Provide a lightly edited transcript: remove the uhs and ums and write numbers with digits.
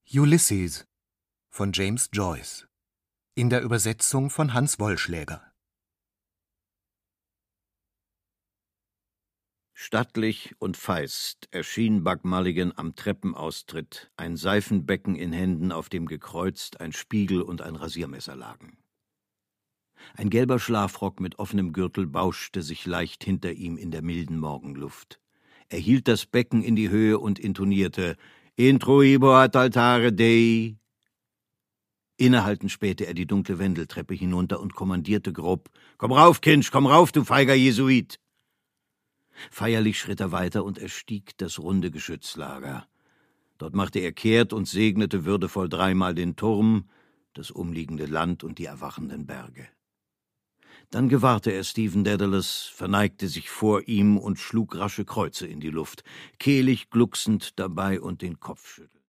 Ulysses von James Joyce in der Übersetzung von Hans Wollschläger. Stattlich und feist erschien Buck Mulligan am Treppenaustritt, ein Seifenbecken in Händen, auf dem gekreuzt ein Spiegel und ein Rasiermesser lagen. Ein gelber Schlafrock mit offenem Gürtel bauschte sich leicht hinter ihm in der milden Morgenluft. Er hielt das Becken in die Höhe und intonierte »Intruibo ad altare Dei«. Innehaltend spähte er die dunkle Wendeltreppe hinunter und kommandierte grob: »Komm rauf, Kinsch, komm rauf, du feiger Jesuit!« Feierlich schritt er weiter und erstieg das runde Geschützlager. Dort machte er kehrt und segnete würdevoll dreimal den Turm, das umliegende Land und die erwachenden Berge. Dann gewahrte er Stephen Dedalus, verneigte sich vor ihm und schlug rasche Kreuze in die Luft, kehlig glucksend dabei und den Kopf schüttelnd.